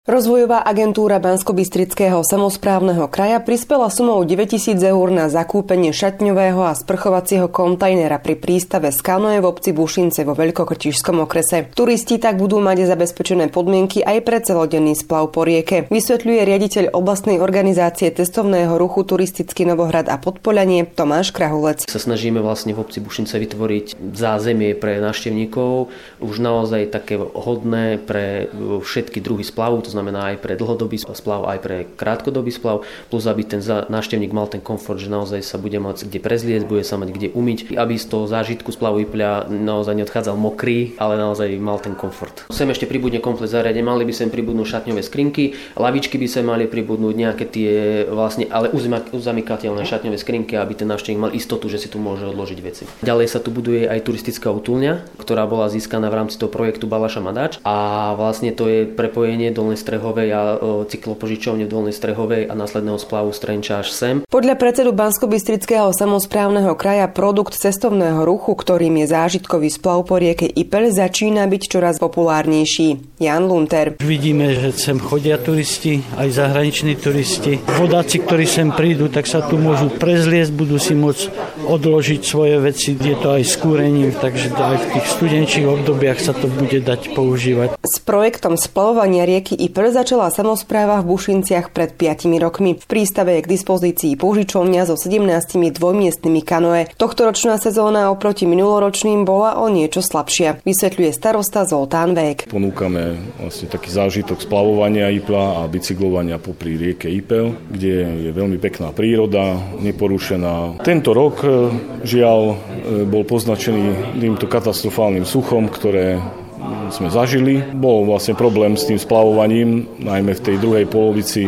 Rozvojová agentúra Banskobystrického samosprávneho kraja prispela sumou 9 000 eur na zakúpenie šatňového a sprchovacieho kontajnera pri prístave Skanoje v obci Bušince vo Veľkokrtíšskom okrese. Turisti tak budú mať zabezpečené podmienky aj pre celodenný splav po rieke, vysvetľuje riaditeľ oblastnej organizácie cestovného ruchu Turistický Novohrad a Podpoľanie Tomáš Krahulec. Sa snažíme vlastne v obci Bušince vytvoriť zázemie pre návštevníkov, už naozaj také hodné pre všetky druhy splavu. To znamená aj pre dlhodobý splav, aj pre krátkodobý splav, plus aby ten návštevník mal ten komfort, že naozaj sa bude mať kde prezliecť, bude sa mať kde umyť, aby z toho zážitku splavu Ipľa naozaj neodchádzal mokrý, ale naozaj mal ten komfort. Sem ešte pribudne komplet zariadenia, mali by sem pribudnúť šatňové skrinky, lavičky by sa mali pribudnúť nejaké tie vlastne, ale uzamykateľné šatňové skrinky, aby ten návštevník mal istotu, že si tu môže odložiť veci. Ďalej sa tu buduje aj turistická útulňa, ktorá bola získaná v rámci toho projektu Balaša Madač, a vlastne to je prepojenie Dolnej Strehovej a cyklopožičovne v Dolnej Strehovej a následného splavu Strenča až sem. Podľa predsedu Banskobystrického samosprávneho kraja produkt cestovného ruchu, ktorým je zážitkový splav po rieke Ipeľ, začína byť čoraz populárnejší. Jan Lunter. Vidíme, že sem chodia turisti, aj zahraniční turisti. Vodáci, ktorí sem prídu, tak sa tu môžu prezliecť, budú si môcť odložiť svoje veci, je to aj s kúrením, takže aj v tých studenčích obdobiach sa to bude dať používať. S projektom splavovania rieky Ipeľ začala samospráva v Bušinciach pred 5 rokmi. V prístave je k dispozícii púžičovňa so 17 dvojmiestnymi kanoe. Tohtoročná sezóna oproti minuloročným bola o niečo slabšia, vysvetľuje starosta Zoltán Vék. Ponúkame vlastne taký zážitok splavovania Ipľa a bicyklovania popri rieke Ipeľ, kde je veľmi pekná príroda, neporušená. Tento rok žiaľ bol poznačený týmto katastrofálnym suchom, ktoré sme zažili. Bol vlastne problém s tým splavovaním, najmä v tej druhej polovici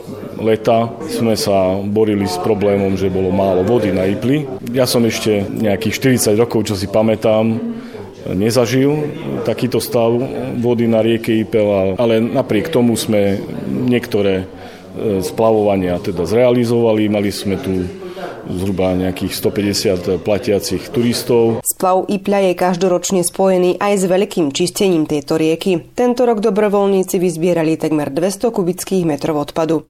leta sme sa borili s problémom, že bolo málo vody na Ipli. Ja som ešte nejakých 40 rokov, čo si pamätám, nezažil takýto stav vody na rieke Ipeľ, ale napriek tomu sme niektoré splavovania teda zrealizovali. Mali sme tu zhruba nejakých 150 platiacich turistov. Splav Ipľa je každoročne spojený aj s veľkým čistením tejto rieky. Tento rok dobrovoľníci vyzbierali takmer 200 kubických metrov odpadu.